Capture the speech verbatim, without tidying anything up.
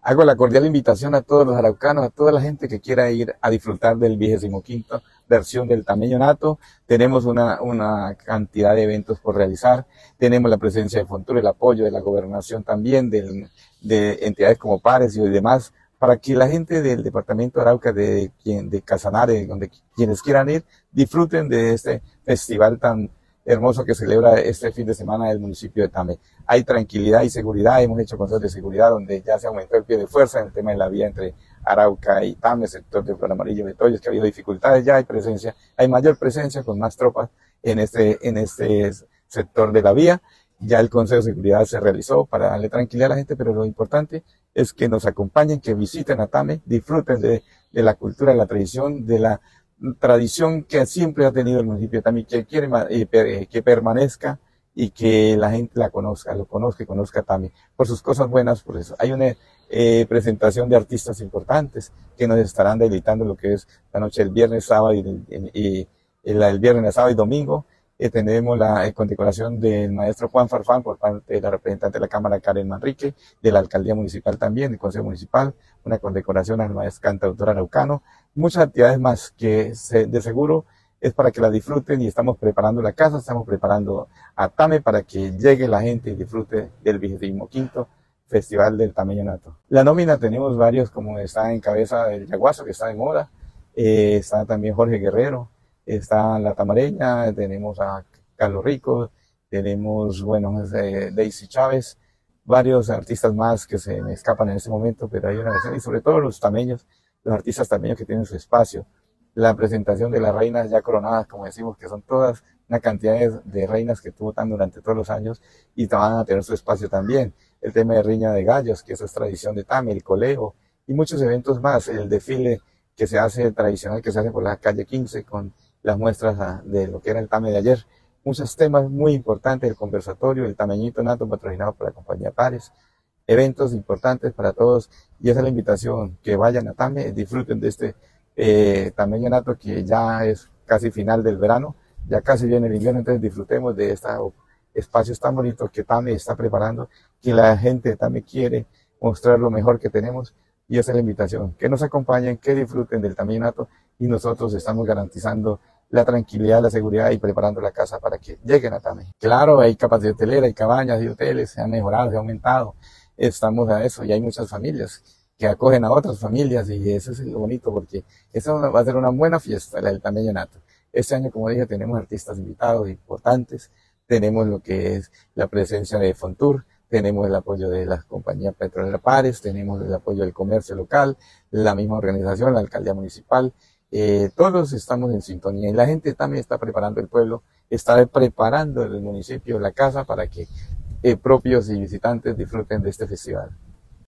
Hago la cordial invitación a todos los araucanos, a toda la gente que quiera ir a disfrutar del vigésimo quinto versión del Tameño Nato. Tenemos una, una cantidad de eventos por realizar. Tenemos la presencia de Fontur, el apoyo de la gobernación también, de, de entidades como Pares y demás, para que la gente del departamento de Arauca, de, de Casanare, donde quienes quieran ir, disfruten de este festival tan hermoso que celebra este fin de semana el municipio de Tame. Hay tranquilidad y seguridad, hemos hecho consejos de seguridad donde ya se aumentó el pie de fuerza en el tema de la vía entre Arauca y Tame, sector de Flor Amarillo, Betoyos, que ha habido dificultades, ya hay presencia, hay mayor presencia con más tropas en este, en este sector de la vía. Ya el Consejo de Seguridad se realizó para darle tranquilidad a la gente, pero lo importante es que nos acompañen, que visiten a Tame, disfruten de, de la cultura, de la tradición, de la tradición que siempre ha tenido el municipio de Tame, que quiere eh, que permanezca y que la gente la conozca, lo conozca y conozca a Tame por sus cosas buenas. Por eso hay una eh, presentación de artistas importantes que nos estarán deleitando lo que es la noche del viernes, sábado y, y, y el, el viernes, sábado y domingo. Eh, tenemos la eh, condecoración del maestro Juan Farfán por parte de la representante de la Cámara, Karen Manrique, de la Alcaldía Municipal también, del Consejo Municipal, una condecoración al maestro cantautor araucano, muchas actividades más que se, de seguro es para que la disfruten, y estamos preparando la casa, estamos preparando a Tame para que llegue la gente y disfrute del vigésimo quinto Festival del Tameño Nato. La nómina tenemos varios, como está en cabeza el Yaguazo, que está en moda, eh, está también Jorge Guerrero, está la Tamareña, tenemos a Carlos Rico, tenemos, bueno, eh, Daisy Chávez, varios artistas más que se me escapan en este momento, pero hay una versión, y sobre todo los tameños, los artistas tameños que tienen su espacio. La presentación de las reinas ya coronadas, como decimos, que son todas una cantidad de, de reinas que tuvo tan durante todos los años y van a tener su espacio también. El tema de riña de gallos, que eso es tradición de Tame, el colejo y muchos eventos más. El desfile que se hace tradicional, que se hace por la calle quince con las muestras de lo que era el Tame de ayer. Muchos temas muy importantes, el conversatorio, el Tameñito Nato patrocinado por la compañía Pares. Eventos importantes para todos, y esa es la invitación, que vayan a Tame, disfruten de este eh, Tameño Nato, que ya es casi final del verano, ya casi viene el invierno, entonces disfrutemos de estos espacios tan bonitos que Tame está preparando, que la gente de Tame quiere mostrar lo mejor que tenemos, y esa es la invitación, que nos acompañen, que disfruten del Tameño Nato, y nosotros estamos garantizando la tranquilidad, la seguridad y preparando la casa para que lleguen a Tame. Claro, hay capacidad hotelera, hay cabañas, hay hoteles, se han mejorado, se ha aumentado, estamos a eso, y hay muchas familias que acogen a otras familias, y eso es lo bonito, porque eso va a ser una buena fiesta, la del Tameño Nato. Este año, como dije, tenemos artistas invitados importantes, tenemos lo que es la presencia de Fontur, tenemos el apoyo de la compañía petrolera Pares, tenemos el apoyo del comercio local, la misma organización, la alcaldía municipal, eh, todos estamos en sintonía, y la gente también está preparando el pueblo, está preparando el municipio, la casa, para que eh, propios y visitantes disfruten de este festival.